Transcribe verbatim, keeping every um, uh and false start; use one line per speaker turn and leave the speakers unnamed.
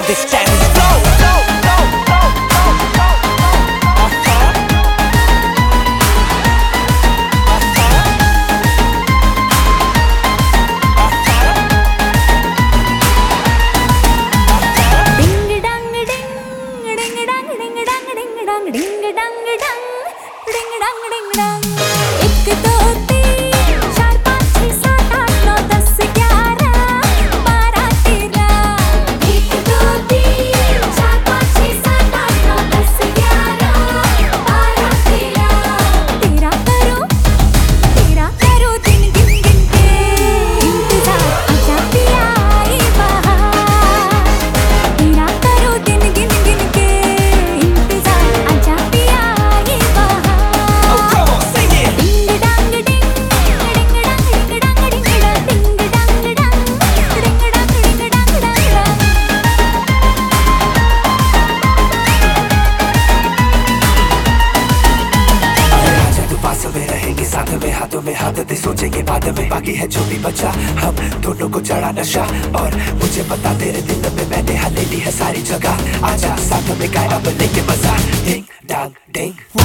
this Chinese flow.
Ding dang dang, ding dang ding dang. एक दो तीन चार पाँच छः सात आठ नौ दस ग्यारह बारह तेरह। एक दो तीन चार पाँच छः सात आठ नौ दस ग्यारह बारह तेरह। तेरा करो तेरा करो दिन गिन गिन के इंतजार आजा पिया आई बहार। तेरा करो दिन गिन गिन के इंतजार आजा पिया आई बहार।
Oh, come on, sing it.
Ding dang ding, ding dang ding dang ding dang, ding dang dang, ding dang ding dang dang।
अरे आजा तू पास में रहेंगे साथ में हाथों में हाथ दे सोचेंगे बाद में बाकी है जो भी बचा हम दोनों को चढ़ा नशा और मुझे पता तेरे दिल में मैंने हले ली है सारी जगह आजा साथ में गायब लेके मजा डिंग डांग डिंग।